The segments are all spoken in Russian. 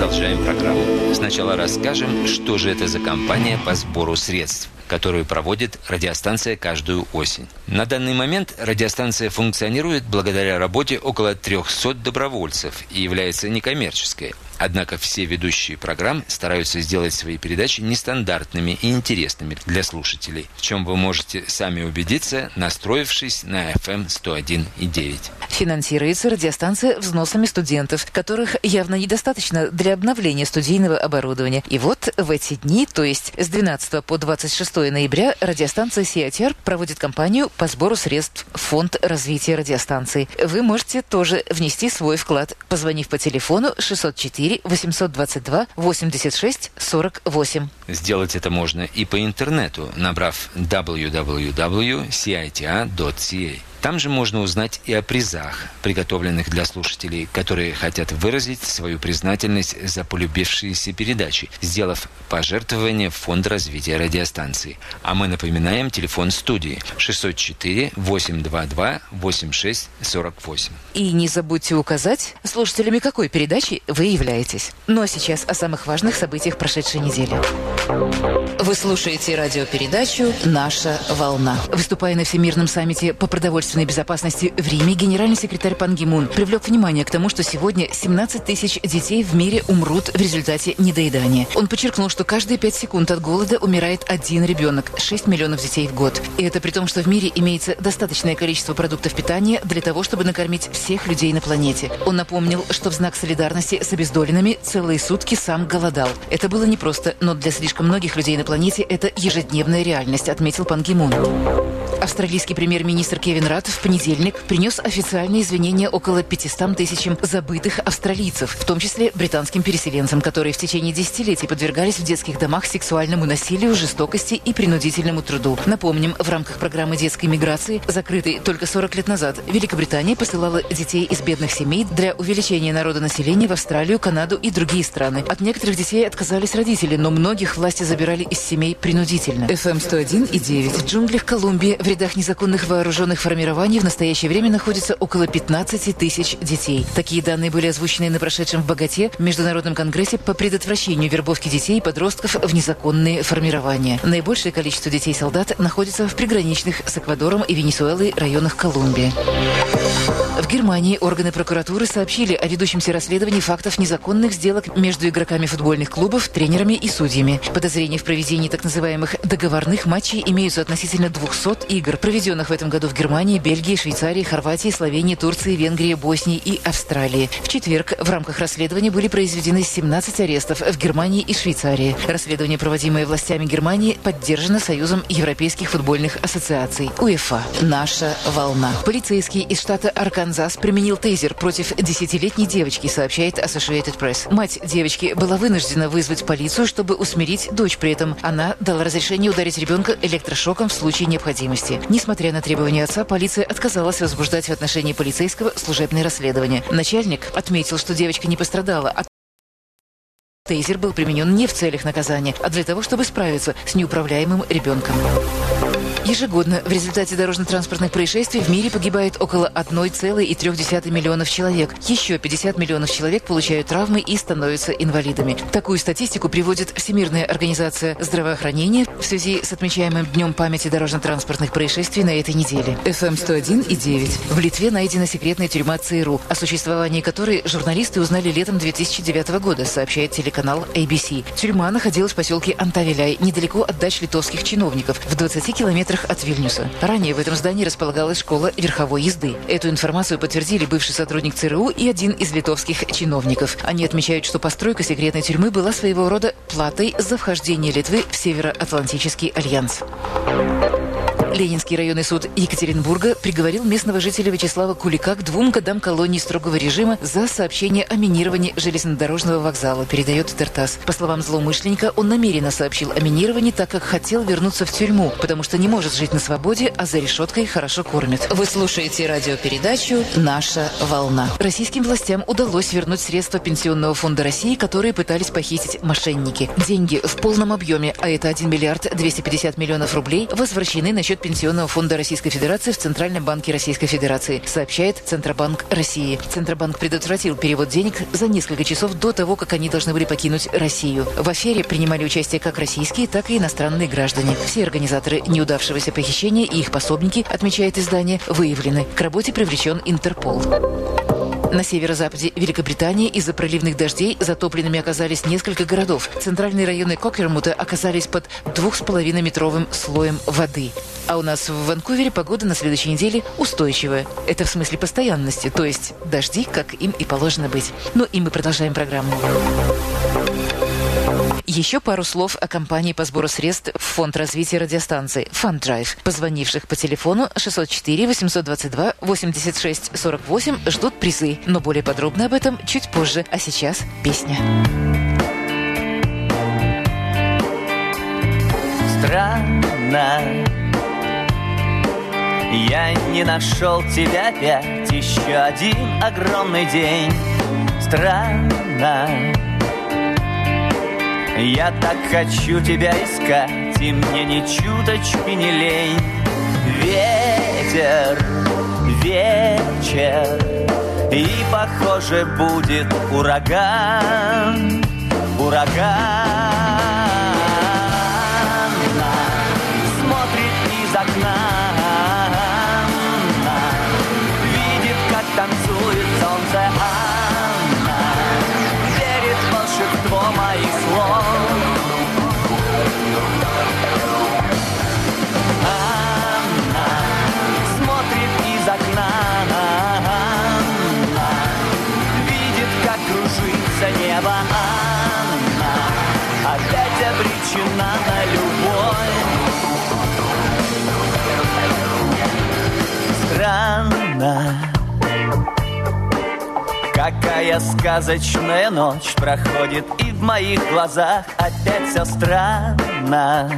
Продолжаем программу. Сначала расскажем, что же это за компания по сбору средств, которую проводит радиостанция каждую осень. На данный момент радиостанция функционирует благодаря работе около 300 добровольцев и является некоммерческой. Однако все ведущие программ стараются сделать свои передачи нестандартными и интересными для слушателей, в чем вы можете сами убедиться, настроившись на FM 101,9. Финансируется радиостанция взносами студентов, которых явно недостаточно для обновления студийного оборудования. И вот в эти дни, то есть с 12 по 26 ноября, радиостанция CITR проводит кампанию по сбору средств в Фонд развития радиостанций. Вы можете тоже внести свой вклад, позвонив по телефону 604-822-86-48. Сделать это можно и по интернету, набрав www.cita.ca. Там же можно узнать и о призах, приготовленных для слушателей, которые хотят выразить свою признательность за полюбившиеся передачи, сделав пожертвование в Фонд развития радиостанции. А мы напоминаем телефон студии 604-822-86-48. И не забудьте указать, слушателями какой передачи вы являетесь. Ну а сейчас о самых важных событиях прошедшей недели. Вы слушаете радиопередачу «Наша волна». Выступая на Всемирном саммите по продовольственной безопасности в Риме, генеральный секретарь Пан Ги Мун привлек внимание к тому, что сегодня 17 тысяч детей в мире умрут в результате недоедания. Он подчеркнул, что каждые 5 секунд от голода умирает один ребенок, 6 миллионов детей в год. И это при том, что в мире имеется достаточное количество продуктов питания для того, чтобы накормить всех людей на планете. Он напомнил, что в знак солидарности с обездоленными целые сутки сам голодал. Это было непросто, но для слишком многих людей на планете это ежедневная реальность, отметил Пан Ги Мун. Австралийский премьер-министр Кевин Радд в понедельник принес официальные извинения около 500 тысячам забытых австралийцев, в том числе британским переселенцам, которые в течение десятилетий подвергались в детских домах сексуальному насилию, жестокости и принудительному труду. Напомним, в рамках программы детской миграции, закрытой только 40 лет назад, Великобритания посылала детей из бедных семей для увеличения народонаселения в Австралию, Канаду и другие страны. От некоторых детей отказались родители, но многих власти забирали из семей принудительно. FM 101,9. В джунглях Колумбии в рядах незаконных вооруженных формирований в настоящее время находится около 15 тысяч детей. Такие данные были озвучены на прошедшем в Боготе Международном конгрессе по предотвращению вербовки детей и подростков в незаконные формирования. Наибольшее количество детей-солдат находится в приграничных с Эквадором и Венесуэлой районах Колумбии. В Германии органы прокуратуры сообщили о ведущемся расследовании фактов незаконных сделок между игроками футбольных клубов, тренерами и судьями. Подозрения в проведении так называемых договорных матчей имеются относительно 200 игр, проведенных в этом году в Германии, Бельгии, Швейцарии, Хорватии, Словении, Турции, Венгрии, Боснии и Австралии. В четверг в рамках расследования были произведены 17 арестов в Германии и Швейцарии. Расследование, проводимое властями Германии, поддержано Союзом европейских футбольных ассоциаций УЕФА. Наша волна. Полицейский из штата Арканзас применил тейзер против 10-летней девочки, сообщает Associated Press. Мать девочки была вынуждена вызвать полицию, чтобы усмирить дочь. При этом она дала разрешение ударить ребенка электрошоком в случае необходимости. Несмотря на требования отца, полиция отказалась возбуждать в отношении полицейского служебное расследование. Начальник отметил, что девочка не пострадала, а тейзер был применен не в целях наказания, а для того, чтобы справиться с неуправляемым ребенком. Ежегодно в результате дорожно-транспортных происшествий в мире погибает около 1,3 миллионов человек. Еще 50 миллионов человек получают травмы и становятся инвалидами. Такую статистику приводит Всемирная организация здравоохранения в связи с отмечаемым Днем памяти дорожно-транспортных происшествий на этой неделе. FM 101,9. В Литве найдена секретная тюрьма ЦРУ, о существовании которой журналисты узнали летом 2009 года, сообщает телеканал ABC. Тюрьма находилась в поселке Антавиляй, недалеко от дач литовских чиновников, в 20 километрах от Вильнюса. Ранее в этом здании располагалась школа верховой езды. Эту информацию подтвердили бывший сотрудник ЦРУ и один из литовских чиновников. Они отмечают, что постройка секретной тюрьмы была своего рода платой за вхождение Литвы в Североатлантический альянс. Ленинский районный суд Екатеринбурга приговорил местного жителя Вячеслава Кулика к 2 годам колонии строгого режима за сообщение о минировании железнодорожного вокзала, передает ТРТАСС. По словам злоумышленника, он намеренно сообщил о минировании, так как хотел вернуться в тюрьму, потому что не может жить на свободе, а за решеткой хорошо кормят. Вы слушаете радиопередачу «Наша волна». Российским властям удалось вернуть средства Пенсионного фонда России, которые пытались похитить мошенники. Деньги в полном объеме, а это 1 миллиард 250 миллионов рублей, возвращены на счет Пенсионного фонда Российской Федерации в Центральном банке Российской Федерации, сообщает Центробанк России. Центробанк предотвратил перевод денег за несколько часов до того, как они должны были покинуть Россию. В афере принимали участие как российские, так и иностранные граждане. Все организаторы неудавшегося похищения и их пособники, отмечает издание, выявлены. К работе привлечен Интерпол. На северо-западе Великобритании из-за проливных дождей затопленными оказались несколько городов. Центральные районы Кокермута оказались под 2,5-метровым слоем воды. А у нас в Ванкувере погода на следующей неделе устойчивая. Это в смысле постоянности, то есть дожди, как им и положено быть. Ну и мы продолжаем программу. Еще пару слов о кампании по сбору средств в Фонд развития радиостанций Fund Drive. Позвонивших по телефону 604-822-86-48 ждут призы. Но более подробно об этом чуть позже. А сейчас песня. Странно, я не нашел тебя опять. Еще один огромный день. Странно, я так хочу тебя искать, и мне ни чуточки не лень. Ветер, вечер, и, похоже, будет ураган, ураган. Смотрит из окна, видит, как танцует солнце. Верит в волшебство моих слов. Смотрит из окна, видит, как кружится небо. Опять обречена на любовь. Странно, какая сказочная ночь проходит, и в моих глазах опять все странно.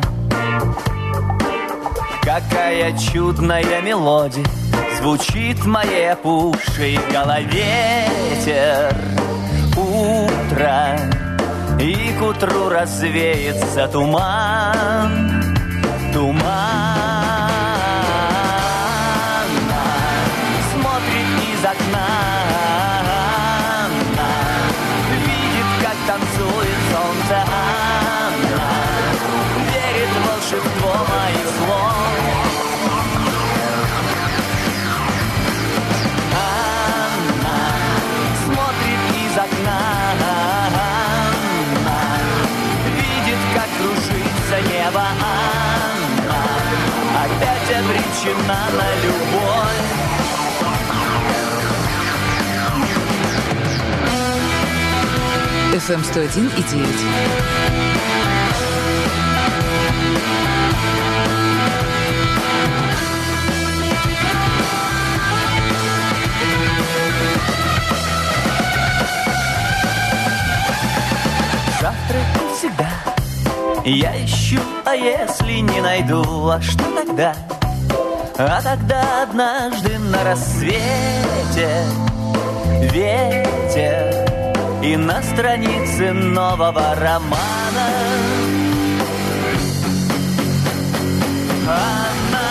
Какая чудная мелодия звучит в моей опухшей голове. Ветер, утро, и к утру развеется туман, туман. Смотрит из окна, видит, как танцует солнце. Верит в волшебство моих слов. Смотрит из окна, видит, как кружится небо. Опять обречена на любовь. FM 101,9. Завтра и всегда я ищу, а если не найду, а что тогда? А тогда однажды на рассвете ветер, и на странице нового романа она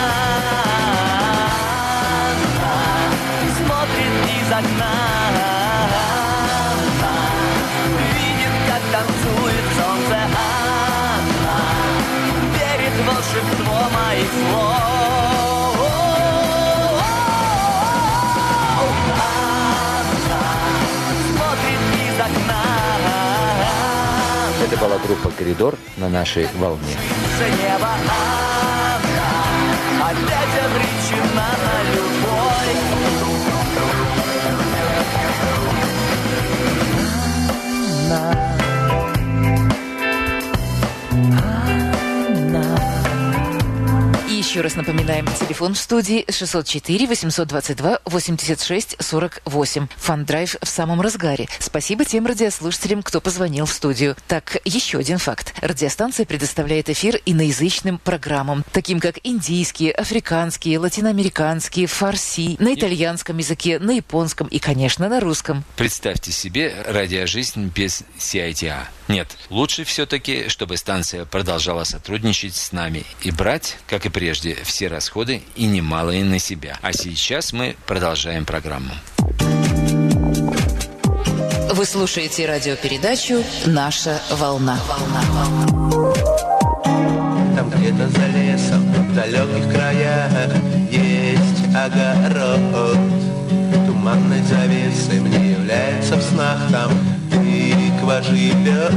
смотрит из окна, видит, как танцует солнце. Она верит в волшебство моих слов. Это была группа «Коридор» на нашей волне. Небо, опять обречена на любовь. И еще раз напоминаем, телефон в студии 604-822-86-48. Фан-драйв в самом разгаре. Спасибо тем радиослушателям, кто позвонил в студию. Так, еще один факт. Радиостанция предоставляет эфир иноязычным программам, таким как индийские, африканские, латиноамериканские, фарси, на итальянском языке, на японском и, конечно, на русском. Представьте себе радиожизнь без CITA. Нет, лучше все-таки, чтобы станция продолжала сотрудничать с нами и брать, как и прежде, все расходы и немалые на себя. А сейчас мы продолжаем программу. Вы слушаете радиопередачу «Наша волна». Там где-то за лесом, в далеких краях есть огород. Туманной завесой мне является в снах там тыква живет.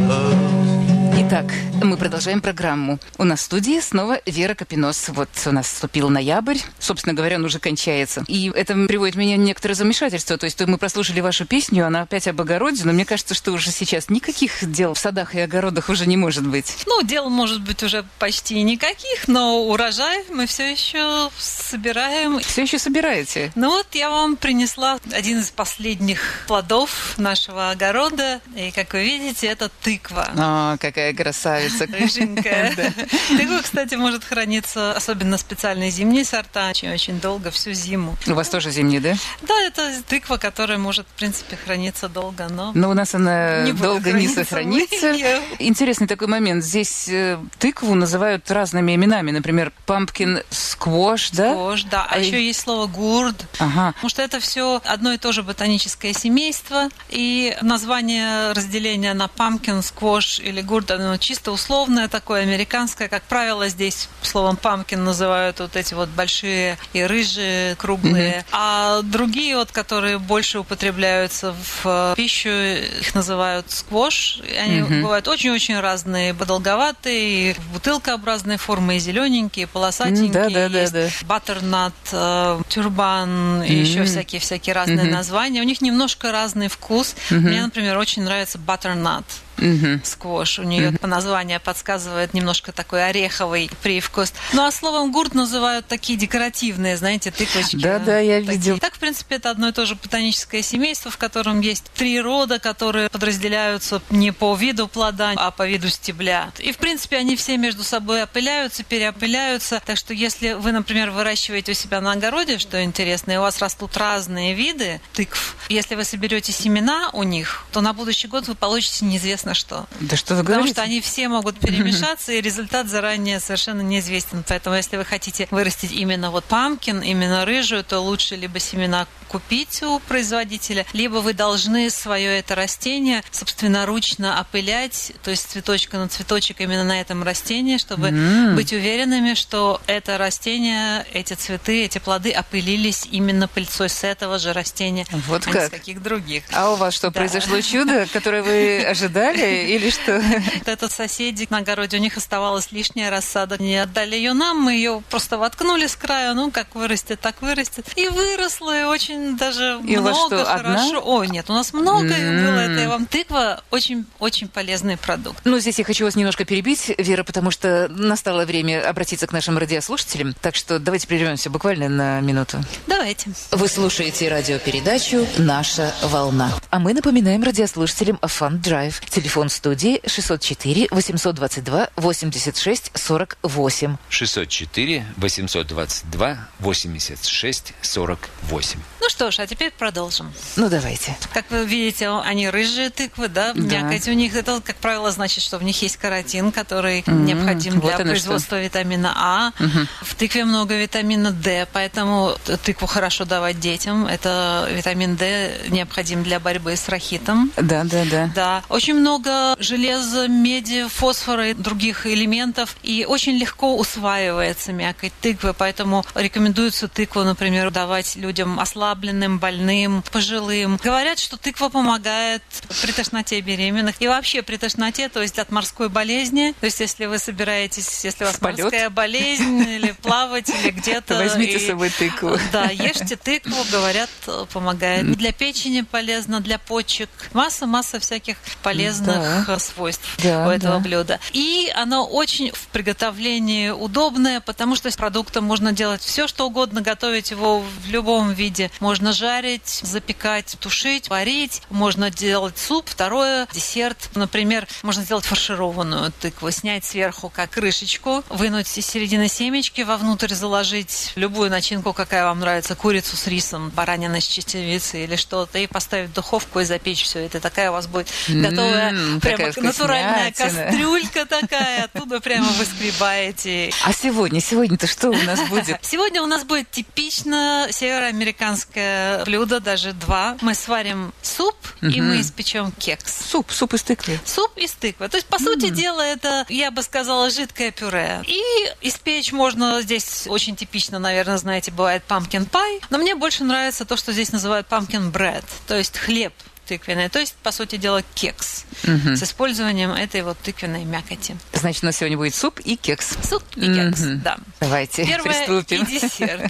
Итак, мы продолжаем программу. У нас в студии снова Вера Копинос. Вот у нас вступил ноябрь. Собственно говоря, он уже кончается. И это приводит меня в некоторое замешательство. То есть мы прослушали вашу песню, она опять об огороде, но мне кажется, что уже сейчас никаких дел в садах и огородах уже не может быть. Ну, дел может быть уже почти никаких, но урожай мы все еще собираем. Все еще собираете? Ну вот я вам принесла один из последних плодов нашего огорода. И, как вы видите, это тыква. О, какая красавица. Рыженькая. Тыква, кстати, может храниться, особенно специальные зимние сорта, очень-очень долго, всю зиму. У вас тоже зимние, да? Да, это тыква, которая может, в принципе, храниться долго, но у нас она долго не сохранится. Интересный такой момент. Здесь тыкву называют разными именами. Например, pumpkin squash, да? Squash, да. А еще есть слово гурд. Ага. Потому что это все одно и то же ботаническое семейство. И название разделения на pumpkin squash или гурд, оно чисто условное такое, американское. Как правило, здесь словом pumpkin называют вот эти вот большие и рыжие, круглые. А другие, вот, которые больше употребляются в пищу, их называют сквош. Они бывают очень-очень разные, продолговатые, и бутылкообразной формы, и зелененькие, и полосатенькие. Есть баттернат, тюрбан, и еще всякие разные названия. У них немножко разный вкус. Мне, например, очень нравится баттернат. Сквош. У нее по названию подсказывает немножко такой ореховый привкус. Ну, а словом гурт называют такие декоративные, знаете, тыквочки. Да, я видел. Так, в принципе, это одно и то же ботаническое семейство, в котором есть 3 рода, которые подразделяются не по виду плода, а по виду стебля. И, в принципе, они все между собой опыляются, переопыляются. Так что, если вы, например, выращиваете у себя на огороде, что интересно, и у вас растут разные виды тыкв, если вы соберете семена у них, то на будущий год вы получите неизвестно что. Да что вы Потому говорите? что они все могут перемешаться, и результат заранее совершенно неизвестен. Поэтому, если вы хотите вырастить именно вот памкин, именно рыжую, то лучше либо семена купить у производителя, либо вы должны свое это растение собственноручно опылять, то есть цветочка на цветочек именно на этом растении, чтобы быть уверенными, что это растение, эти цветы, эти плоды опылились именно пыльцой с этого же растения, вот а как? не с каких других. А у вас что, произошло чудо, которое вы ожидали или что? Это соседи на огороде, у них оставалась лишняя рассада. Не отдали ее нам, мы ее просто воткнули с краю, ну, как вырастет, так вырастет. И выросло, и очень даже и много, у вас что, хорошо. Одна? Ой, нет, у нас много их было. Это я вам тыква, очень полезный продукт. Ну, здесь я хочу вас немножко перебить, Вера, потому что настало время обратиться к нашим радиослушателям. Так что давайте прервемся буквально на минуту. Давайте. Вы слушаете радиопередачу «Наша волна». А мы напоминаем радиослушателям о Fun Drive. Телефон студии 604-822-86-48. 604-822-86-48. Ну что ж, а теперь продолжим. Ну, давайте. Как вы видите, они рыжие тыквы, да? Мякоть у них, это, как правило, значит, что в них есть каротин, который необходим для производства витамина А. В тыкве много витамина D, поэтому тыкву хорошо давать детям. Это витамин D необходим для борьбы с рахитом. Да. Очень много железа, меди, фосфора и других элементов. И очень легко усваивается мякоть тыквы, поэтому рекомендуется тыкву, например, давать людям ослабленным, больным, пожилым. Говорят, что тыква помогает при тошноте беременных и вообще при тошноте, то есть от морской болезни. То есть если вы собираетесь, если у вас морская болезнь или плавать, или где-то... Возьмите с собой тыкву. Да, ешьте тыкву, говорят, помогает. Для печени полезно, для почек. Масса всяких полезных свойств у этого блюда. И оно очень в приготовлении удобное, потому что с продуктом можно делать все, что угодно, готовить его в любом виде. Можно жарить, запекать, тушить, варить. Можно делать суп. Второе, десерт. Например, можно сделать фаршированную тыкву, снять сверху как крышечку, вынуть из середины семечки, вовнутрь заложить любую начинку, какая вам нравится, курицу с рисом, баранина с чечевицей или что-то, и поставить в духовку и запечь все это. Такая у вас будет готовая прямо натуральная кастрюлька такая, оттуда прямо выскребаете. А сегодня-то что у нас будет? Сегодня у нас будет типично североамериканское блюдо, даже два. Мы сварим суп, и мы испечем кекс. Суп из тыквы. Суп из тыквы. То есть, по сути дела, это, я бы сказала, жидкое пюре. И испечь можно здесь очень типично, наверное, знаете, бывает pumpkin pie. Но мне больше нравится то, что здесь называют pumpkin bread, то есть хлеб тыквенный, то есть, по сути дела, кекс с использованием этой вот тыквенной мякоти. Значит, у нас сегодня будет суп и кекс. Суп и кекс, да. Давайте приступим. И десерт.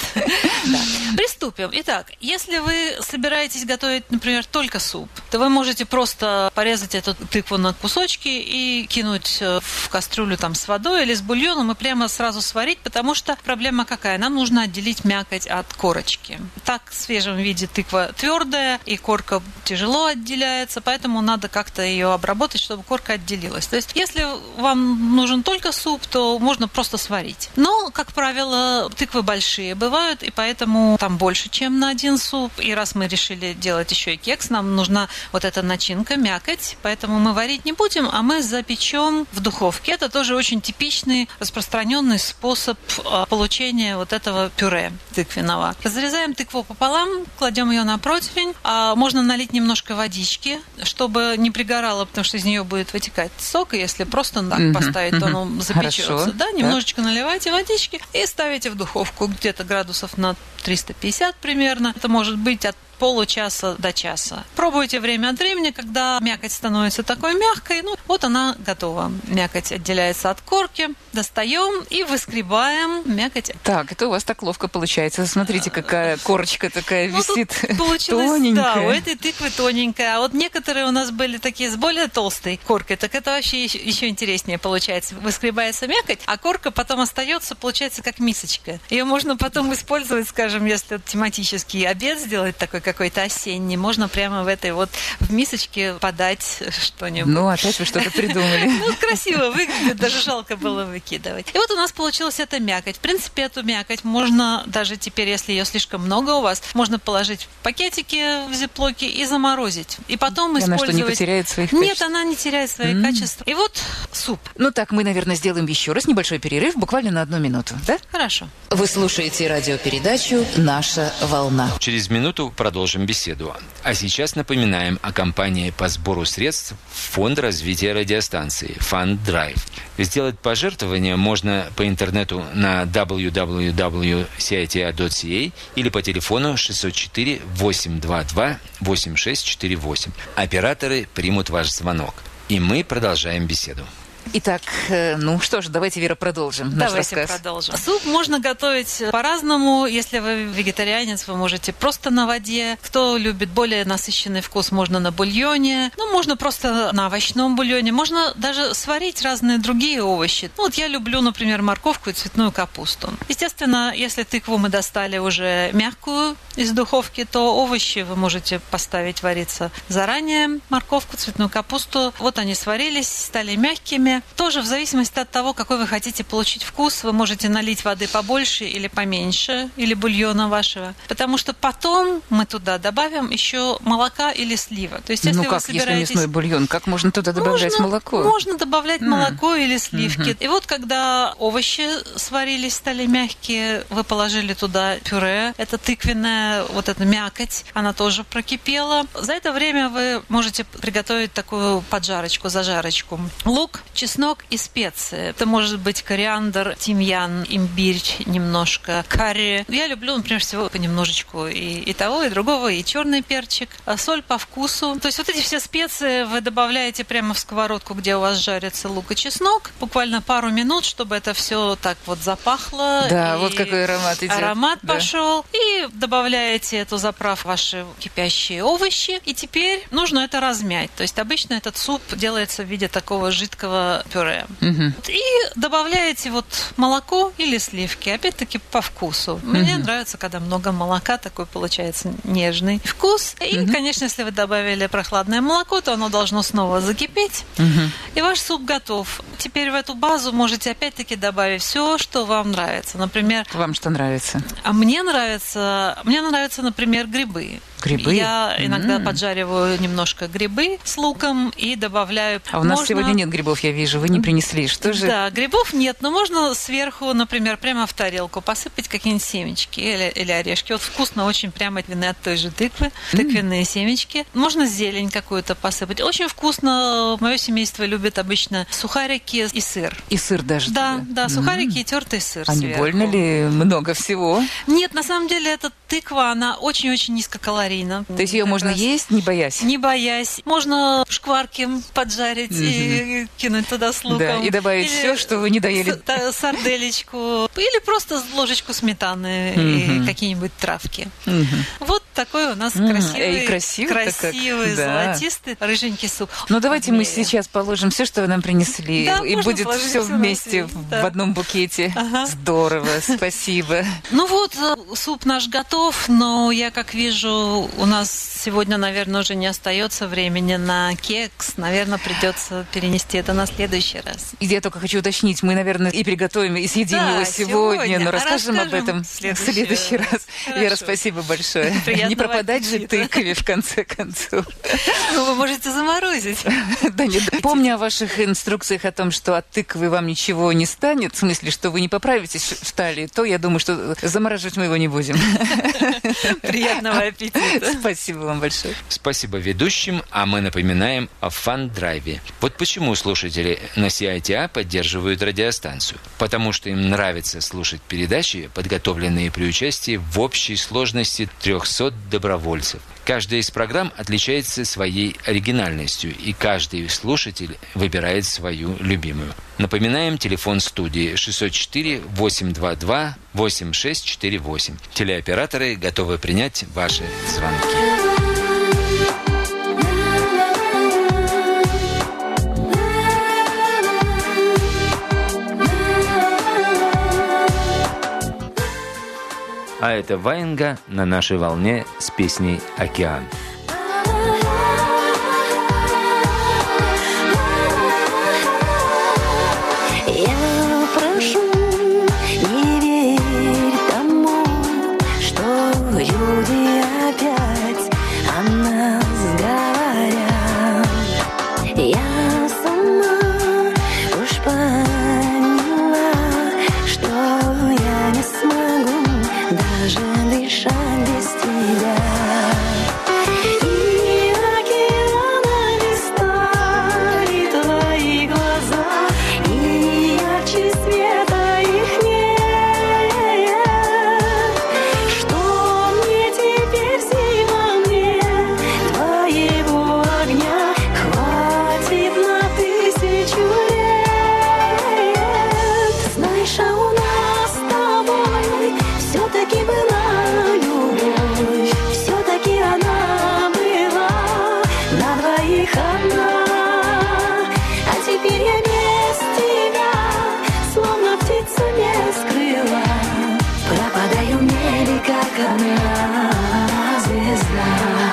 Приступим. Итак, если вы собираетесь готовить, например, только суп, то вы можете просто порезать эту тыкву на кусочки и кинуть в кастрюлю там с водой или с бульоном и прямо сразу сварить, потому что проблема какая? Нам нужно отделить мякоть от корочки. Так, в свежем виде тыква твердая, и корка тяжело отделяется, поэтому надо как-то ее обработать, чтобы корка отделилась. То есть, если вам нужен только суп, то можно просто сварить. Но, как правило, тыквы большие бывают, и поэтому там больше, чем на один суп. И раз мы решили делать еще и кекс, нам нужна вот эта начинка, мякоть, поэтому мы варить не будем, а мы запечем в духовке. Это тоже очень типичный, распространенный способ получения вот этого пюре тыквенного. Разрезаем тыкву пополам, кладем ее на противень, а можно налить немножко водички, чтобы не пригорало, потому что из нее будет вытекать сок, и если просто так поставить, то оно запечется. Да, немножечко наливайте водички и ставите в духовку где-то градусов на 350 примерно. Это может быть от получаса до часа. Пробуйте время от времени, когда мякоть становится такой мягкой. Ну, вот она готова. Мякоть отделяется от корки. Достаем и выскребаем мякоть. Так, это у вас так ловко получается. Смотрите, какая корочка такая висит. Получилось, тоненькая. Да, у этой тыквы тоненькая. А вот некоторые у нас были такие с более толстой коркой. Так это вообще еще интереснее получается. Выскребается мякоть, а корка потом остается, получается, как мисочка. Ее можно потом использовать, скажем, если тематический обед сделать такой, какой-то осенний, можно прямо в этой вот в мисочке подать что-нибудь. Ну, опять вы что-то придумали. Ну, красиво выглядит, даже жалко было выкидывать. И вот у нас получилась эта мякоть. В принципе, эту мякоть можно даже теперь, если ее слишком много у вас, можно положить в пакетики в зиплоке и заморозить. И потом использовать... Она что, не потеряет своих качеств? Нет, она не теряет своих качеств. И вот суп. Ну так, мы, наверное, сделаем еще раз небольшой перерыв, буквально на 1 минуту, да? Хорошо. Вы слушаете радиопередачу «Наша волна». Через минуту продолжим беседу. А сейчас напоминаем о кампании по сбору средств в Фонд развития радиостанции Fund Drive. Сделать пожертвование можно по интернету на www.cita.ca или по телефону 604-822-8648. Операторы примут ваш звонок. И мы продолжаем беседу. Итак, ну что ж, давайте, Вера, продолжим наш рассказ. Продолжим. Суп можно готовить по-разному. Если вы вегетарианец, вы можете просто на воде. Кто любит более насыщенный вкус, можно на бульоне. Ну, можно просто на овощном бульоне. Можно даже сварить разные другие овощи. Ну, вот я люблю, например, морковку и цветную капусту. Естественно, если тыкву мы достали уже мягкую из духовки, то овощи вы можете поставить вариться заранее. Морковку, цветную капусту. Вот они сварились, стали мягкими. Тоже в зависимости от того, какой вы хотите получить вкус, вы можете налить воды побольше или поменьше, или бульона вашего. Потому что потом мы туда добавим еще молока или сливок. То есть, если ну как, вы собираетесь... если мясной бульон, как можно туда добавлять молоко? Можно добавлять молоко или сливки. И вот когда овощи сварились, стали мягкие, вы положили туда пюре, это тыквенная вот эта мякоть, она тоже прокипела. За это время вы можете приготовить такую поджарочку, зажарочку. Лук, чеснок и специи. Это может быть кориандр, тимьян, имбирь немножко, карри. Я люблю, например, всего понемножечку и того, и другого, и черный перчик, соль по вкусу. То есть вот эти все специи вы добавляете прямо в сковородку, где у вас жарится лук и чеснок, буквально пару минут, чтобы это все так вот запахло. Да, вот какой аромат идет. Аромат пошел. И добавляете эту заправку, ваши кипящие овощи. И теперь нужно это размять. То есть обычно этот суп делается в виде такого жидкого пюре. И добавляете вот молоко или сливки, опять-таки по вкусу. Мне нравится, когда много молока, такой получается нежный вкус. И, конечно, если вы добавили прохладное молоко, то оно должно снова закипеть. И ваш суп готов. Теперь в эту базу можете опять-таки добавить все, что вам нравится. Например... Вам что нравится? А мне нравятся, например, грибы. Грибы? Я иногда поджариваю немножко грибы с луком и добавляю... А у нас сегодня нет грибов, я вижу. Вы не принесли. Что же? Да, грибов нет, но можно сверху, например, прямо в тарелку посыпать какие-нибудь семечки или орешки. Вот вкусно очень прямо от той же тыквы, тыквенные семечки. Можно зелень какую-то посыпать. Очень вкусно. Мое семейство любит обычно сухарики и сыр. И сыр даже? Да, сухарики и тертый сыр А сверху. не больно ли много всего? Нет, на самом деле эта тыква, она очень-очень низкокалорийна. То есть ее можно есть, не боясь? Не боясь. Можно шкварки поджарить и кинуть туда с луком. Да, и добавить все, что вы не доели. Сарделечку. Или просто ложечку сметаны и какие-нибудь травки. Вот такой у нас красивый, золотистый, рыженький суп. Ну, давайте мы сейчас положим все, что вы нам принесли. Да, и будет все вместе в одном букете. Ага. Здорово, спасибо. Ну вот, суп наш готов, но я как вижу, у нас сегодня, наверное, уже не остается времени на кекс. Наверное, придется перенести это на следующий раз. И я только хочу уточнить, мы, наверное, и приготовим, и съедим его сегодня, но расскажем об этом в следующий раз. Хорошо. Вера, спасибо большое. Приятного Не пропадать же аппетита. тыкве, в конце концов. Ну, вы можете заморозить. Да нет, помня о ваших инструкциях о том, что от тыквы вам ничего не станет, в смысле, что вы не поправитесь в талии, то я думаю, что замораживать мы его не будем. Приятного аппетита. Спасибо вам большое. Спасибо ведущим, а мы напоминаем о фан-драйве. Вот почему слушатели на CITA поддерживают радиостанцию. Потому что им нравится слушать передачи, подготовленные при участии в общей сложности 300 добровольцев. Каждая из программ отличается своей оригинальностью, и каждый слушатель выбирает свою любимую. Напоминаем, телефон студии 604-822-8648. Телеоператоры готовы принять ваши звонки. А это Ваенга на нашей волне с песней «Океан». Я прошу, не верь тому, что люди опять о нас говорят. Я сама уж поняла, что я не смогу даже дышать без тебя. И океанами стали твои глаза, и ярче света их нет. Что мне теперь, зима, мне твоего огня хватит на 1000 лет. Знаешь, а у нас с тобой все-таки была любовь, все-таки она была на двоих одна. А теперь я без тебя, словно птица без крыла, пропадаю в небе, как одна звезда.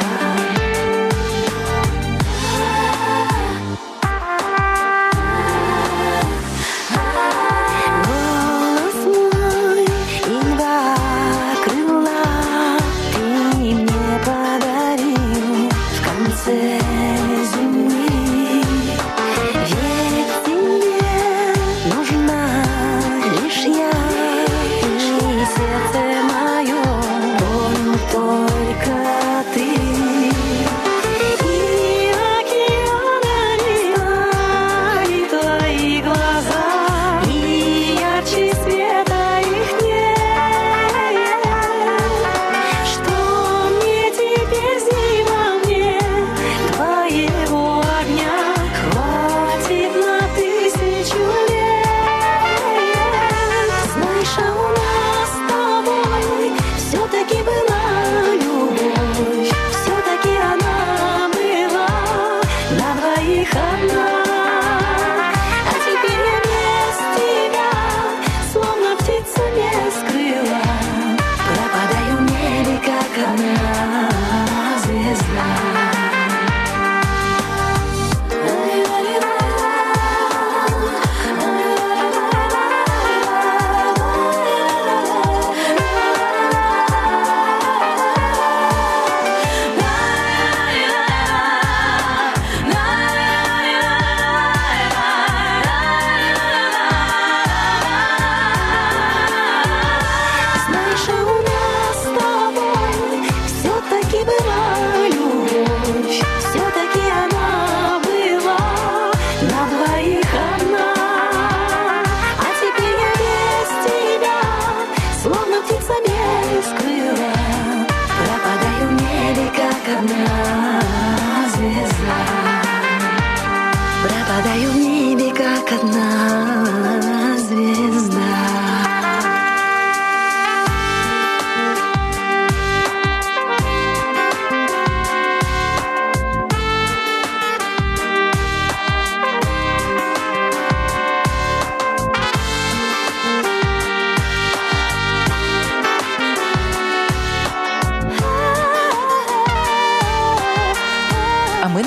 Голос мой и два крыла ты мне подарил в конце зимы. Ведь тебе нужна лишь я, и сердце мое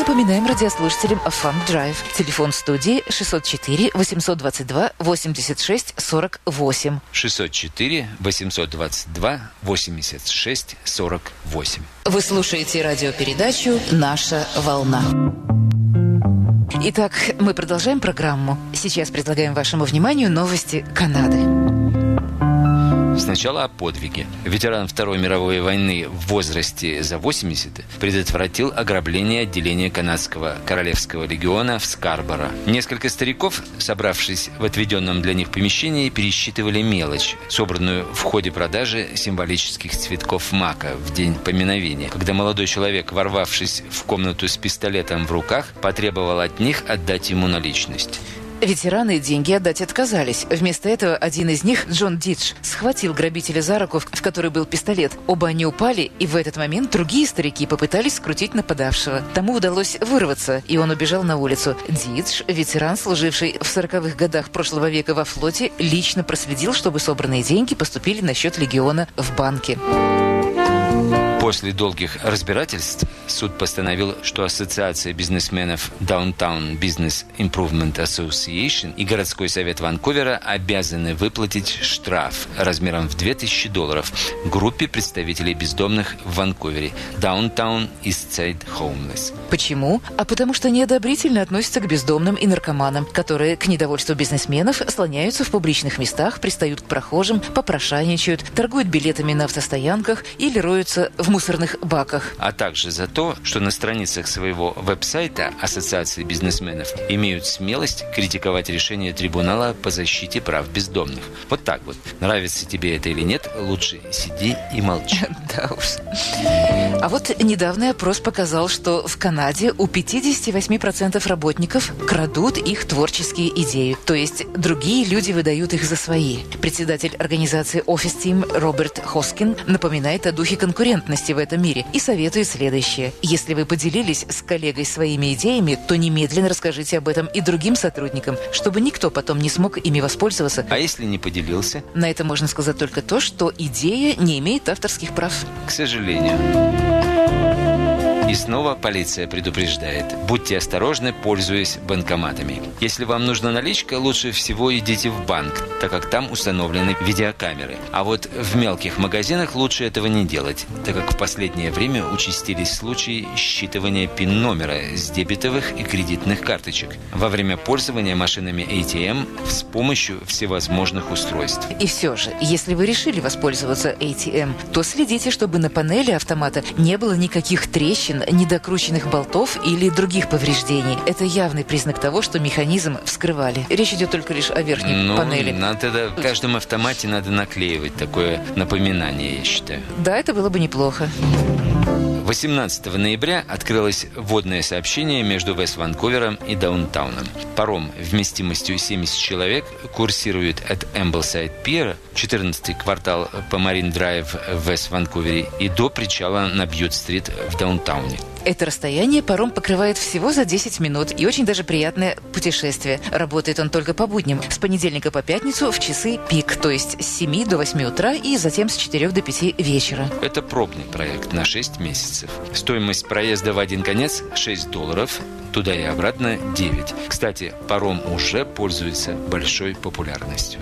напоминаем радиослушателям о Funk Drive. Телефон студии 604-822-86-48. 604-822-86-48. Вы слушаете радиопередачу «Наша волна». Итак, мы продолжаем программу. Сейчас предлагаем вашему вниманию новости Канады. Сначала о подвиге. Ветеран Второй мировой войны в возрасте за 80 предотвратил ограбление отделения канадского Королевского легиона в Скарборо. Несколько стариков, собравшись в отведенном для них помещении, пересчитывали мелочь, собранную в ходе продажи символических цветков мака в день поминовения, когда молодой человек, ворвавшись в комнату с пистолетом в руках, потребовал от них отдать ему наличность. Ветераны деньги отдать отказались. Вместо этого один из них, Джон Дидж, схватил грабителя за руку, в которой был пистолет. Оба они упали, и в этот момент другие старики попытались скрутить нападавшего. Тому удалось вырваться, и он убежал на улицу. Дидж, ветеран, служивший в 40-х годах прошлого века во флоте, лично проследил, чтобы собранные деньги поступили на счет легиона в банке. После долгих разбирательств суд постановил, что Ассоциация бизнесменов Downtown Business Improvement Association и городской совет Ванкувера обязаны выплатить штраф размером в $2000 группе представителей бездомных в Ванкувере Downtown Eastside Homeless. Почему? А потому что неодобрительно относятся к бездомным и наркоманам, которые, к недовольству бизнесменов, слоняются в публичных местах, пристают к прохожим, попрошайничают, торгуют билетами на автостоянках или роются в мусорных баках. А также за то, что на страницах своего веб-сайта Ассоциации бизнесменов имеют смелость критиковать решение трибунала по защите прав бездомных. Вот так вот. Нравится тебе это или нет, лучше сиди и молчи. Да уж. А вот недавний опрос показал, что в Канаде у 58% работников крадут их творческие идеи. То есть другие люди выдают их за свои. Председатель организации Office Team Роберт Хоскин напоминает о духе конкурентности в этом мире и советует следующее. Если вы поделились с коллегой своими идеями, то немедленно расскажите об этом и другим сотрудникам, чтобы никто потом не смог ими воспользоваться. А если не поделился? На это можно сказать только то, что идея не имеет авторских прав. К сожалению. И снова полиция предупреждает. Будьте осторожны, пользуясь банкоматами. Если вам нужна наличка, лучше всего идите в банк, так как там установлены видеокамеры. А вот в мелких магазинах лучше этого не делать, так как в последнее время участились случаи считывания ПИН-номера с дебетовых и кредитных карточек во время пользования машинами ATM с помощью всевозможных устройств. И все же, если вы решили воспользоваться ATM, то следите, чтобы на панели автомата не было никаких трещин, недокрученных болтов или других повреждений. Это явный признак того, что механизм вскрывали. Речь идет только лишь о верхней панели. В каждом автомате надо наклеивать такое напоминание, я считаю. Да, это было бы неплохо. 18 ноября открылось водное сообщение между Вест-Ванкувером и Даунтауном. Паром вместимостью 70 человек курсирует от Эмблсайд-Пиера, 14-й квартал по Марин-Драйв в Вест-Ванкувере, и до причала на Бьют-стрит в Даунтауне. Это расстояние паром покрывает всего за 10 минут и очень даже приятное путешествие. Работает он только по будням, с понедельника по пятницу в часы пик, то есть с 7 до 8 утра и затем с 4 до 5 вечера. Это пробный проект на 6 месяцев. Стоимость проезда в один конец $6, туда и обратно 9. Кстати, паром уже пользуется большой популярностью.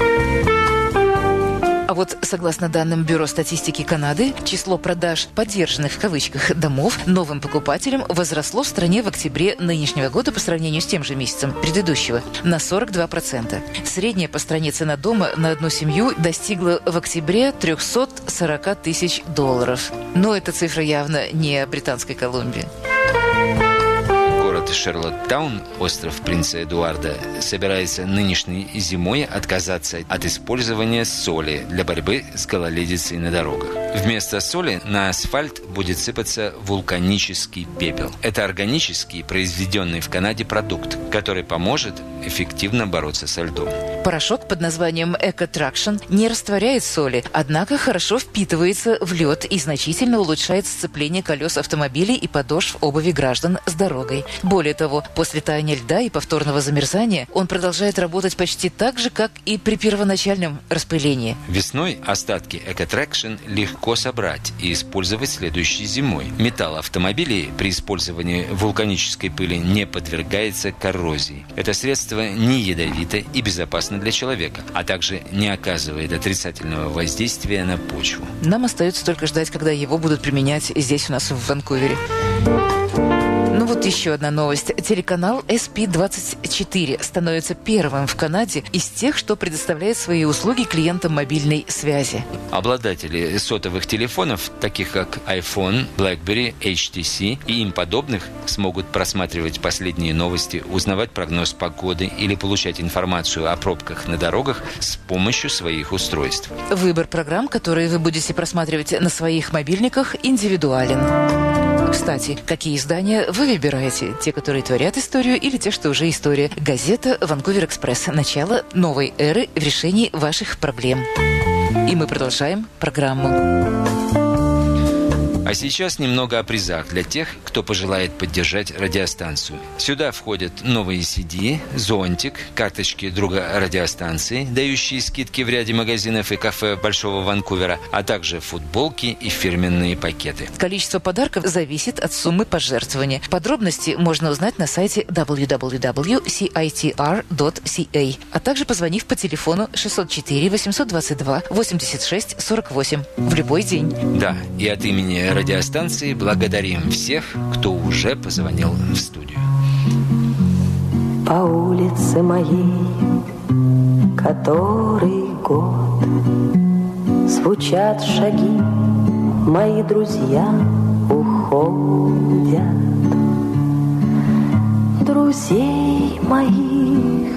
А вот, согласно данным Бюро статистики Канады, число продаж «подержанных» в кавычках домов новым покупателям возросло в стране в октябре нынешнего года по сравнению с тем же месяцем предыдущего на 42%. Средняя по стране цена дома на одну семью достигла в октябре $340 тысяч. Но эта цифра явно не Британской Колумбии. Шарлоттаун, остров принца Эдуарда, собирается нынешней зимой отказаться от использования соли для борьбы с гололедицей на дорогах. Вместо соли на асфальт будет сыпаться вулканический пепел. Это органический, произведенный в Канаде продукт, который поможет эффективно бороться со льдом. Порошок под названием Eco-Traction не растворяет соли, однако хорошо впитывается в лед и значительно улучшает сцепление колес автомобилей и подошв обуви граждан с дорогой. Более того, после таяния льда и повторного замерзания он продолжает работать почти так же, как и при первоначальном распылении. Весной остатки Eco-Traction легко собрать и использовать следующей зимой. Металл автомобилей при использовании вулканической пыли не подвергается коррозии. Это средство не ядовито и безопасно для человека, а также не оказывает отрицательного воздействия на почву. Нам остается только ждать, когда его будут применять здесь у нас в Ванкувере. Ну вот еще одна новость. Телеканал SP24 становится первым в Канаде из тех, что предоставляет свои услуги клиентам мобильной связи. Обладатели сотовых телефонов, таких как iPhone, BlackBerry, HTC и им подобных, смогут просматривать последние новости, узнавать прогноз погоды или получать информацию о пробках на дорогах с помощью своих устройств. Выбор программ, которые вы будете просматривать на своих мобильниках, индивидуален. Кстати, какие издания вы выбираете? Те, которые творят историю, или те, что уже история? Газета «Ванкувер Экспресс». Начало новой эры в решении ваших проблем. И мы продолжаем программу. А сейчас немного о призах для тех, кто пожелает поддержать радиостанцию. Сюда входят новые CD, зонтик, карточки друга радиостанции, дающие скидки в ряде магазинов и кафе Большого Ванкувера, а также футболки и фирменные пакеты. Количество подарков зависит от суммы пожертвования. Подробности можно узнать на сайте www.citr.ca, а также позвонив по телефону 604-822-86-48 в любой день. Да, и от имени радиостанции благодарим всех, кто уже позвонил в студию. По улице моей, который год, звучат шаги, мои друзья уходят. Друзей моих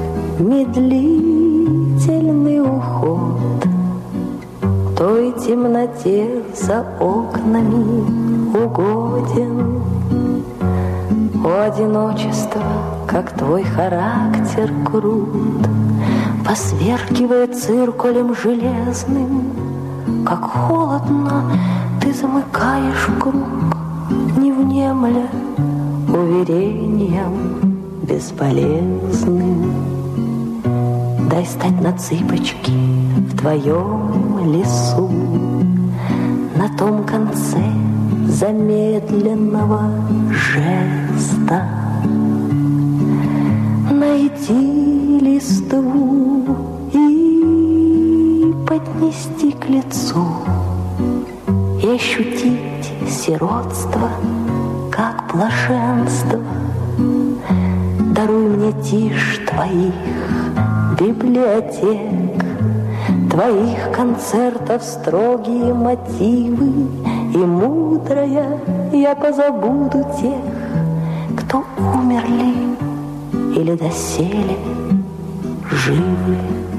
медлительный уход той темноте за окнами угоден. О, одиночество, как твой характер крут, посверкивая циркулем железным, как холодно ты замыкаешь круг, не внемля уверением бесполезным. Дай стать на цыпочки в твоем лесу, на том конце замедленного жеста. Найти листву и поднести к лицу, и ощутить сиротство, как блаженство. Даруй мне тишь твоих библиотек, твоих концертов строгие мотивы, и мудрая я позабуду тех, кто умерли или доселе живы.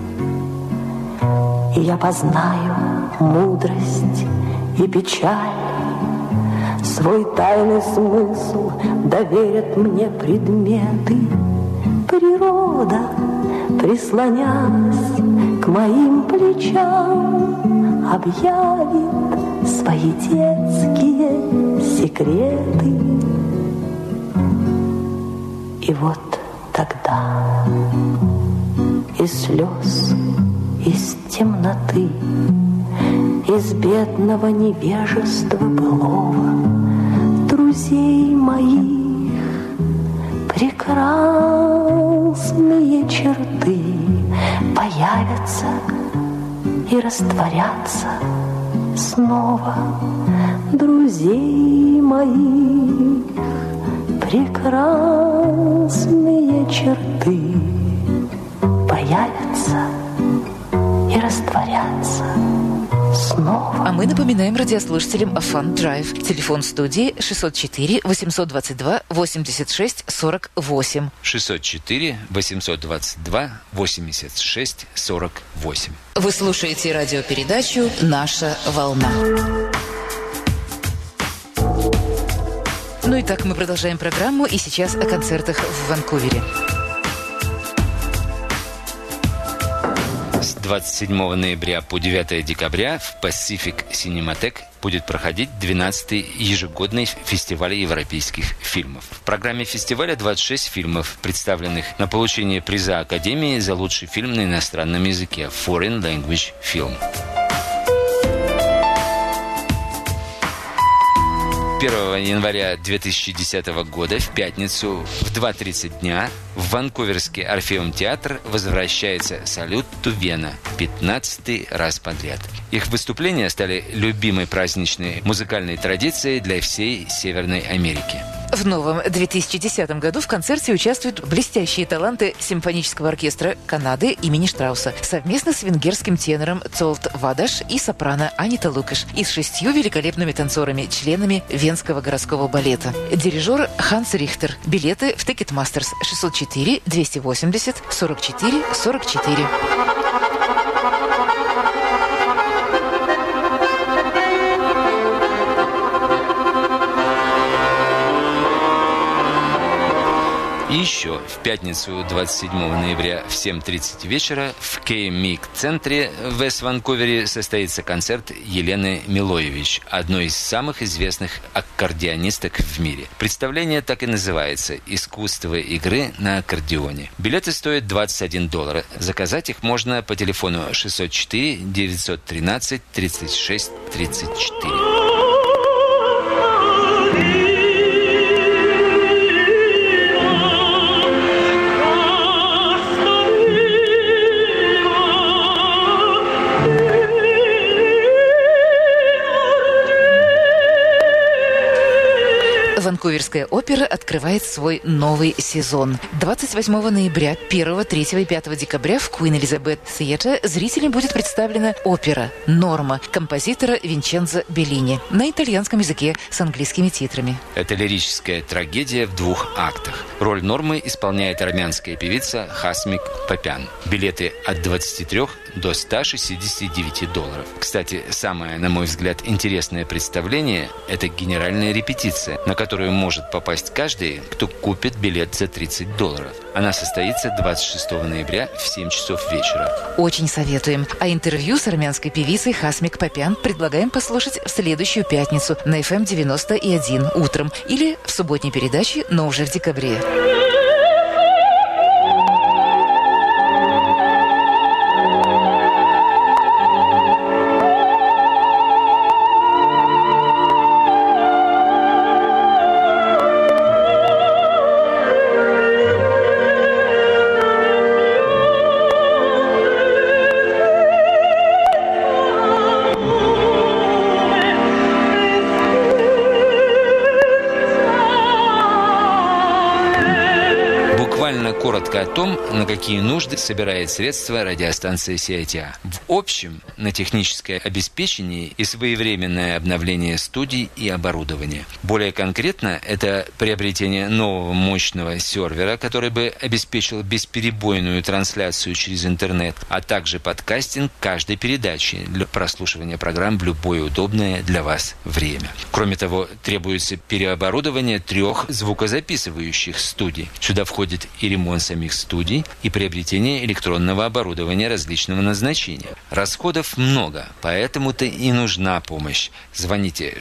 И я познаю мудрость и печаль, свой тайный смысл доверят мне предметы. Природа, прислонясь к моим плечам, объявит свои детские секреты. И вот тогда из слез, из темноты, из бедного невежества былого, друзей моих прекрасные черты появятся и растворятся снова. Друзей моих прекрасные черты появятся и растворятся снова. А мы напоминаем радиослушателям о Fun Drive. Телефон студии 604-822-86-48. 604-822-86-48. Вы слушаете радиопередачу «Наша волна». Ну и так мы продолжаем программу, и сейчас о концертах в Ванкувере. 27 ноября по 9 декабря в Pacific Cinematheque будет проходить 12-й ежегодный фестиваль европейских фильмов. В программе фестиваля 26 фильмов, представленных на получение приза Академии за лучший фильм на иностранном языке Foreign Language Film. 1 января 2010 года в пятницу в 2:30 дня в Ванкуверский Орфеум театр возвращается «Салют ту Вена» 15-й раз подряд. Их выступления стали любимой праздничной музыкальной традицией для всей Северной Америки. В новом 2010 году в концерте участвуют блестящие таланты симфонического оркестра Канады имени Штрауса совместно с венгерским тенором Цолт Вадаш и сопрано Анита Лукаш и с 6 великолепными танцорами, членами Венского городского балета. Дирижер Ханс Рихтер. Билеты в Ticketmasters 604 280 44 44. И еще в пятницу 27 ноября в 7:30 вечера в Кей-Мик-центре в Вест-Ванкувере состоится концерт Елены Милоевич, одной из самых известных аккордеонисток в мире. Представление так и называется «Искусство игры на аккордеоне». Билеты стоят $21. Заказать их можно по телефону 604 913 36 34. Ванкуверская опера открывает свой новый сезон. 28 ноября, 1, 3 и 5 декабря в Queen Elizabeth Theatre зрителям будет представлена опера «Норма» композитора Винченцо Беллини на итальянском языке с английскими титрами. Это лирическая трагедия в 2 актах. Роль Нормы исполняет армянская певица Хасмик Папян. Билеты от 23 до $169. Кстати, самое, на мой взгляд, интересное представление – это генеральная репетиция, на которую может попасть каждый, кто купит билет за $30. Она состоится 26 ноября в 7 часов вечера. Очень советуем. А интервью с армянской певицей Хасмик Папян предлагаем послушать в следующую пятницу на FM 91 утром или в субботней передаче, но уже в декабре. Коротко о том, на какие нужды собирает средства радиостанция CITA. В общем, на техническое обеспечение и своевременное обновление студий и оборудования. Более конкретно, это приобретение нового мощного сервера, который бы обеспечил бесперебойную трансляцию через интернет, а также подкастинг каждой передачи для прослушивания программ в любое удобное для вас время. Кроме того, требуется переоборудование 3 звукозаписывающих студий. Сюда входит и ремонт самих студий, и приобретение электронного оборудования различного назначения. Расходов много, поэтому-то и нужна помощь. Звоните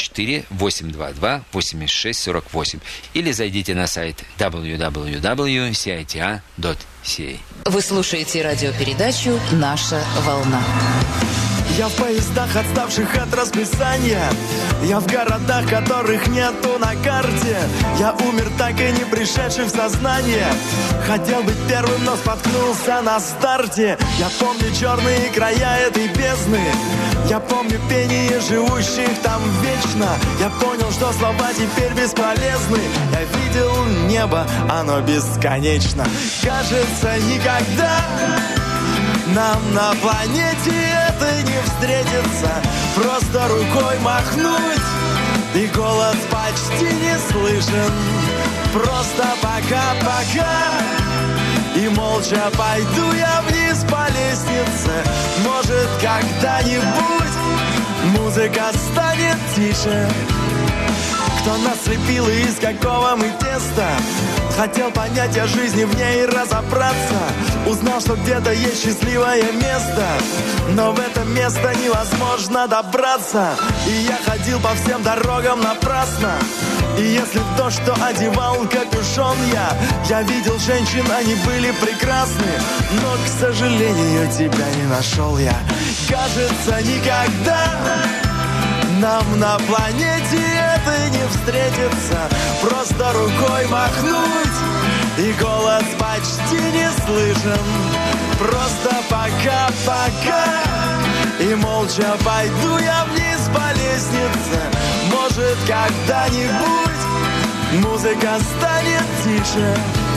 604-822-8648 или зайдите на сайт www.cita.ca. Вы слушаете радиопередачу «Наша волна». Я в поездах, отставших от расписания. Я в городах, которых нету на карте. Я умер, так и не пришедший в сознание. Хотел быть первым, но споткнулся на старте. Я помню черные края этой бездны. Я помню пение живущих там вечно. Я понял, что слова теперь бесполезны. Я видел небо, оно бесконечно. Кажется, никогда нам на планете это не встретится. Просто рукой махнуть, и голос почти не слышен. Просто пока-пока, и молча пойду я вниз по лестнице. Может, когда-нибудь музыка станет тише. Кто нас слепил и из какого мы теста? Хотел понять о жизни в ней и разобраться. Узнал, что где-то есть счастливое место, но в это место невозможно добраться. И я ходил по всем дорогам напрасно. И если в то, что одевал капюшон я видел женщин, они были прекрасны, но, к сожалению, тебя не нашел я. Кажется, никогда нам на планете это не встретится. Просто рукой махнуть, и голос почти не слышен. Просто пока-пока, и молча пойду я вниз по лестнице. Может, когда-нибудь музыка станет тише.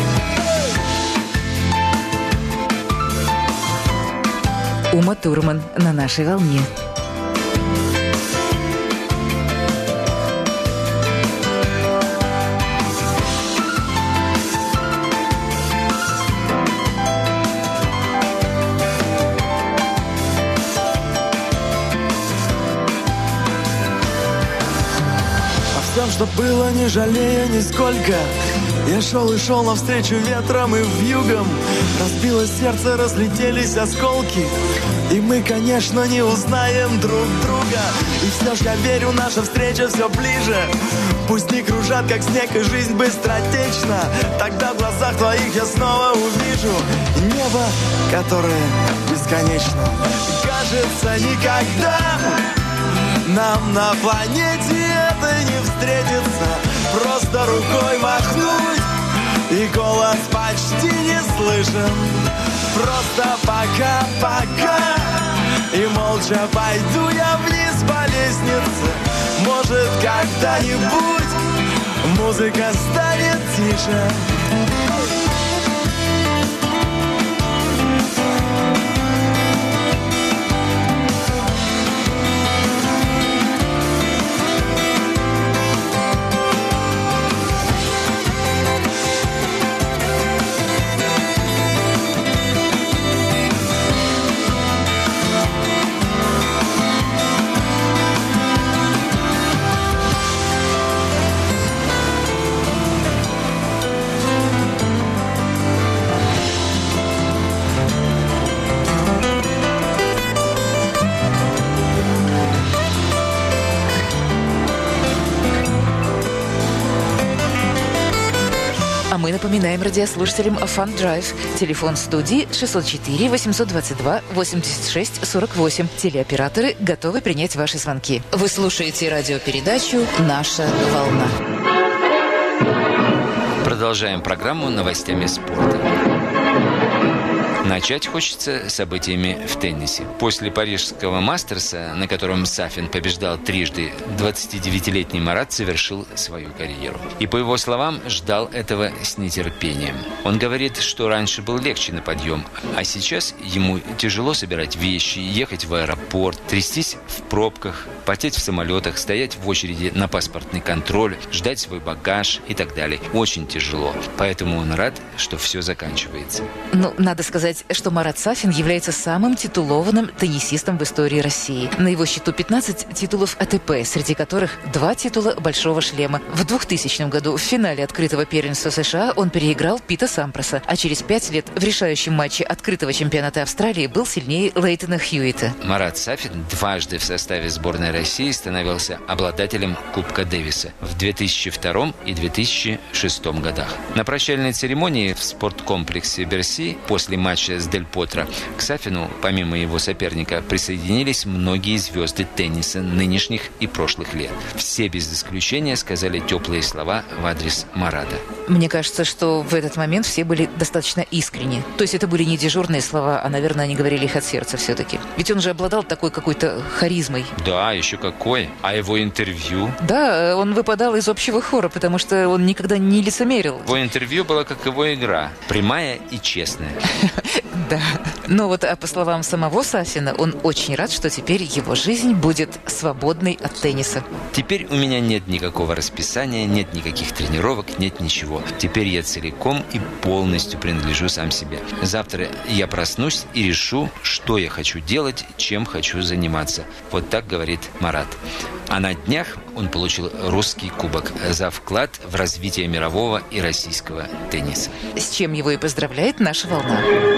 Ума Турман на нашей волне. Что было, не жалея нисколько. Я шел и шел навстречу ветром и вьюгам. Разбилось сердце, разлетелись осколки, и мы, конечно, не узнаем друг друга. И все ж я верю, наша встреча все ближе. Пусть не кружат, как снег, и жизнь быстротечна. Тогда в глазах твоих я снова увижу небо, которое бесконечно. Кажется, никогда нам на планете это не встретится. Просто рукой махнуть, и голос почти не слышен. Просто пока-пока, и молча пойду я вниз по лестнице. Может, когда-нибудь музыка станет тише. Мы напоминаем радиослушателям о Fun Drive. Телефон студии 604-822-86-48. Телеоператоры готовы принять ваши звонки. Вы слушаете радиопередачу «Наша волна». Продолжаем программу новостями спорта. Начать хочется событиями в теннисе. После парижского мастерса, на котором Сафин побеждал трижды, 29-летний Марат совершил свою карьеру. И, по его словам, ждал этого с нетерпением. Он говорит, что раньше был легче на подъем, а сейчас ему тяжело собирать вещи, ехать в аэропорт, трястись в пробках, потеть в самолетах, стоять в очереди на паспортный контроль, ждать свой багаж и так далее. Очень тяжело. Поэтому он рад, что все заканчивается. Ну, надо сказать, что Марат Сафин является самым титулованным теннисистом в истории России. На его счету 15 титулов АТП, среди которых 2 титула «Большого шлема». В 2000 году в финале открытого первенства США он переиграл Пита Сампроса, а через 5 лет в решающем матче открытого чемпионата Австралии был сильнее Лейтона Хьюитта. Марат Сафин дважды в составе сборной России становился обладателем Кубка Дэвиса в 2002 и 2006 годах. На прощальной церемонии в спорткомплексе Берси после матча с Дель Потро к Сафину, помимо его соперника, присоединились многие звезды тенниса нынешних и прошлых лет. Все без исключения сказали теплые слова в адрес Марата. Мне кажется, что в этот момент все были достаточно искренни. То есть это были не дежурные слова, а, наверное, они говорили их от сердца все-таки. Ведь он же обладал такой какой-то харизмой. Да, еще какой. А его интервью? Да, он выпадал из общего хора, потому что он никогда не лицемерил. Его интервью было как его игра. Прямая и честная. Да. Но вот по словам самого Сафина, он очень рад, что теперь его жизнь будет свободной от тенниса. Теперь у меня нет никакого расписания, нет никаких тренировок, нет ничего. Теперь я целиком и полностью принадлежу сам себе. Завтра я проснусь и решу, что я хочу делать, чем хочу заниматься. Вот так говорит Марат. А на днях он получил русский кубок за вклад в развитие мирового и российского тенниса. С чем его и поздравляет наша волна.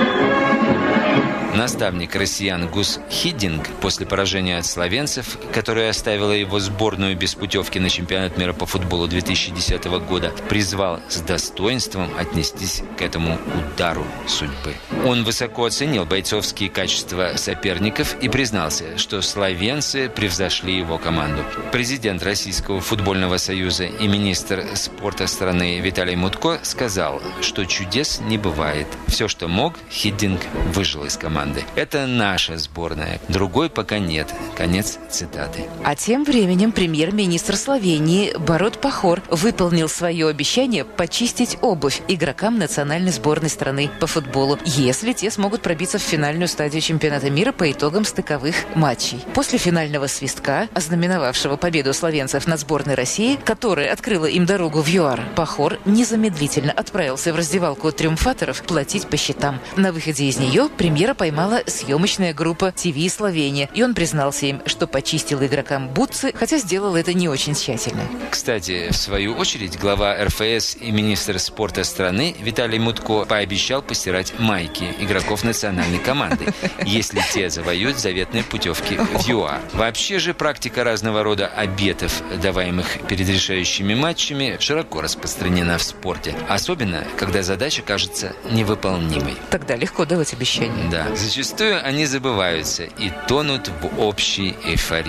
Наставник россиян Гус Хиддинг после поражения от словенцев, которое оставило его сборную без путевки на чемпионат мира по футболу 2010 года, призвал с достоинством отнестись к этому удару судьбы. Он высоко оценил бойцовские качества соперников и признался, что словенцы превзошли его команду. Президент Российского футбольного союза и министр спорта страны Виталий Мутко сказал, что чудес не бывает. Все, что мог, Хиддинг выжил из команды. Это наша сборная. Другой пока нет. Конец цитаты. А тем временем премьер-министр Словении Борут Пахор выполнил свое обещание почистить обувь игрокам национальной сборной страны по футболу, если те смогут пробиться в финальную стадию чемпионата мира по итогам стыковых матчей. После финального свистка, ознаменовавшего победу словенцев над сборной России, которая открыла им дорогу в ЮАР, Пахор незамедлительно отправился в раздевалку триумфаторов платить по счетам. На выходе из нее премьера поймала съемочная группа ТВ Словения, и он признался им, что почистил игрокам бутсы, хотя сделал это не очень тщательно. Кстати, в свою очередь, глава РФС и министр спорта страны Виталий Мутко пообещал постирать майки игроков национальной команды, если те завоюют заветные путевки в ЮАР. Вообще же практика разного рода обетов, даваемых перед решающими матчами, широко распространена в спорте. Особенно, когда задача кажется невыполнимой. Тогда легко давать обещания. Да. Зачастую они забываются и тонут в общей эйфории.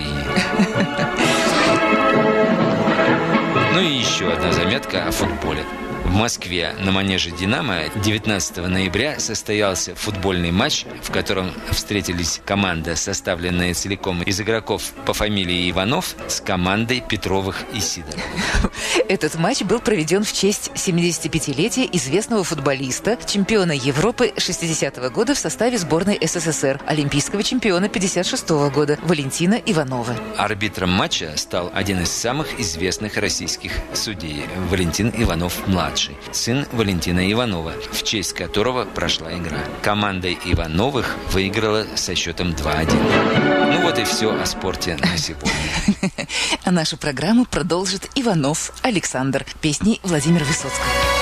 Ну и еще одна заметка о футболе. В Москве на манеже «Динамо» 19 ноября состоялся футбольный матч, в котором встретились команда, составленная целиком из игроков по фамилии Иванов, с командой Петровых и Сидоровых. Этот матч был проведен в честь 75-летия известного футболиста, чемпиона Европы 60-го года в составе сборной СССР, олимпийского чемпиона 56-го года Валентина Иванова. Арбитром матча стал один из самых известных российских судей – Валентин Иванов-младший, сын Валентина Иванова, в честь которого прошла игра. Команда Ивановых выиграла со счетом 2-1. Ну вот и все о спорте на сегодня. А нашу программу продолжит Иванов Александр, песней Владимира Высоцкого.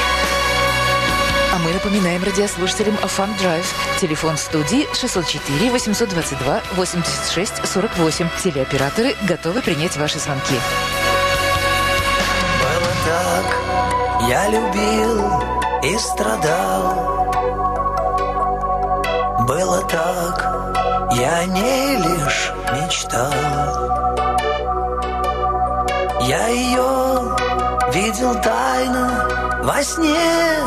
А мы напоминаем радиослушателям о Fun Drive. Телефон студии 604-822-86-48. Телеоператоры готовы принять ваши звонки. Было так, я любил и страдал. Было так, я о ней лишь мечтал. Я ее видел тайно во сне,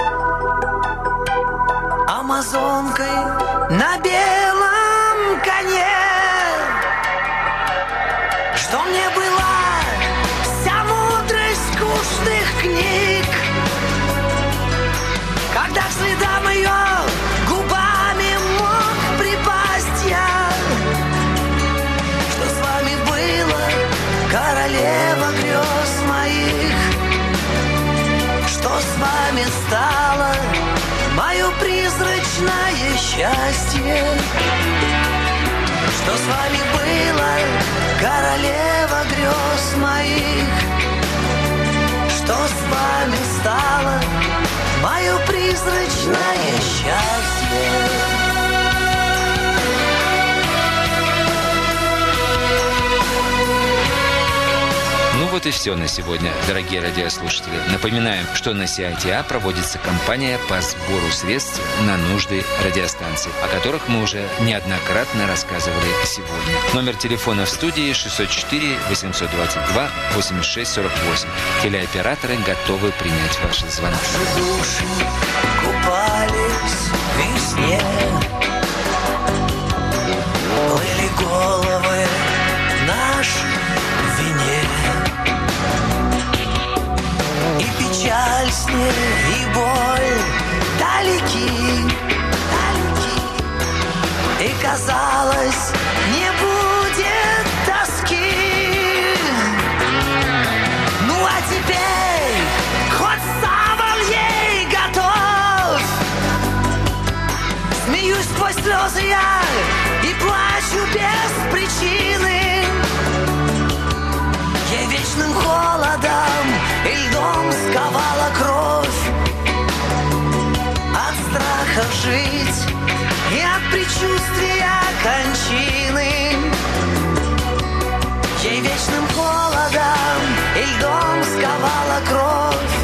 амазонкой на белом коне. Что мне была вся мудрость скучных книг, когда к следам ее губами мог припасть я. Что с вами было, королева грез моих? Что с вами стало, мое призрачное счастье? Что с вами было, королева грез моих? Что с вами стало, мое призрачное счастье? Ну вот и все на сегодня, дорогие радиослушатели. Напоминаем, что на CITA проводится кампания по сбору средств на нужды радиостанций, о которых мы уже неоднократно рассказывали сегодня. Номер телефона в студии 604-822-8648. Телеоператоры готовы принять ваши звонки. Наши души купались в весне, плыли головы наши в вине. И печаль с ней, и боль далеки, далеки. казалось, не будет тоски. Ну а теперь хоть саван ей готов. Смеюсь сквозь слезы я и плачу без причины. Ей вечным холодом и льдом сковала кровь. От страха жить и от предчувствия кончины. Ей вечным холодом и льдом сковала кровь.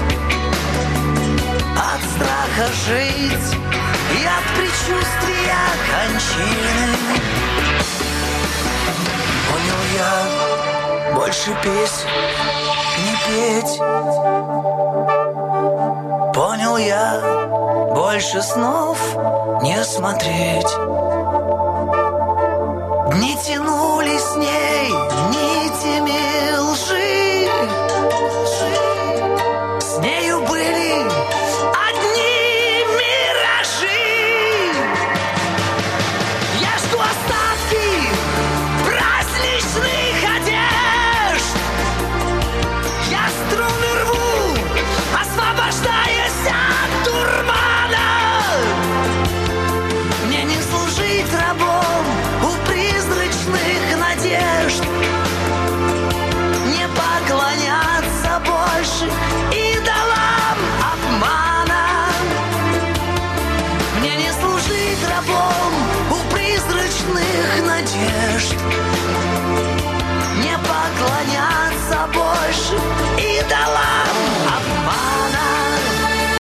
От страха жить и от предчувствия кончины. Понял я, больше песен не петь. Понял я, больше снов не смотреть. Дни тянулись с ней нитями